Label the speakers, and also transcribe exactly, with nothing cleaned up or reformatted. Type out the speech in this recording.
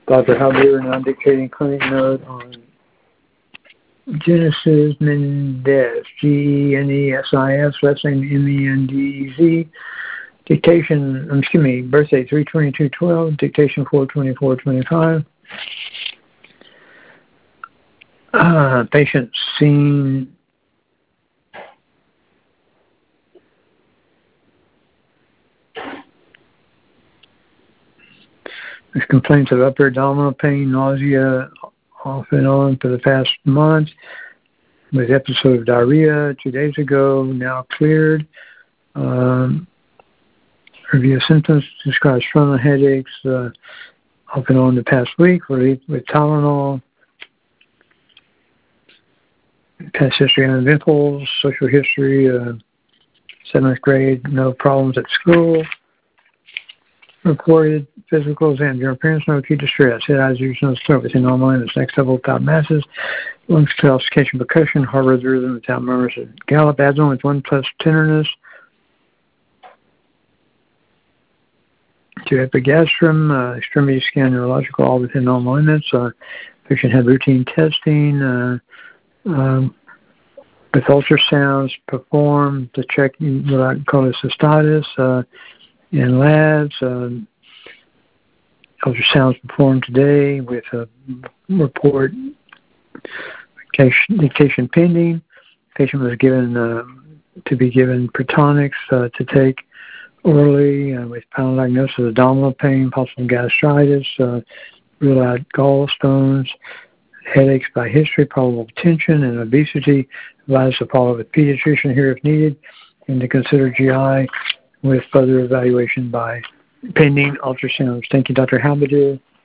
Speaker 1: Doctor Halbert now dictating clinic note on Genesis Mendez, G E N E S I S, last name M E N D E Z. Dictation, um, excuse me, birthday three twenty-two twelve, dictation four twenty-four twenty-five. Uh, patient seen with complaints of upper abdominal pain, nausea off and on for the past month, with episode of diarrhea two days ago, now cleared. Um, review symptoms, describes frontal headaches uh, off and on the past week, relief with Tylenol. Past history uneventful, social history, uh, seventh grade, no problems at school. Reported physical exam, your appearance, no acute distress, head, eyes, ears, nose, throat within normal limits, next level without masses, lungs, calcification, percussion, heart rhythm without murmurs, gallop, abdomen with one plus tenderness, to epigastrum, uh, extremity scan, neurological, all within normal limits. Uh, patient had routine testing uh, um, with ultrasounds performed to check what I call a cystitis uh, in labs. Uh, ultrasounds performed today with a report dictation pending. Patient was given uh, to be given Protonix uh, to take orally uh, with final diagnosis of abdominal pain, possible gastritis, uh, rule out gallstones, headaches by history, probable tension, and obesity. Advised to follow with pediatrician here if needed, and to consider G I with further evaluation by pending ultrasounds. Thank you, Doctor Halbert.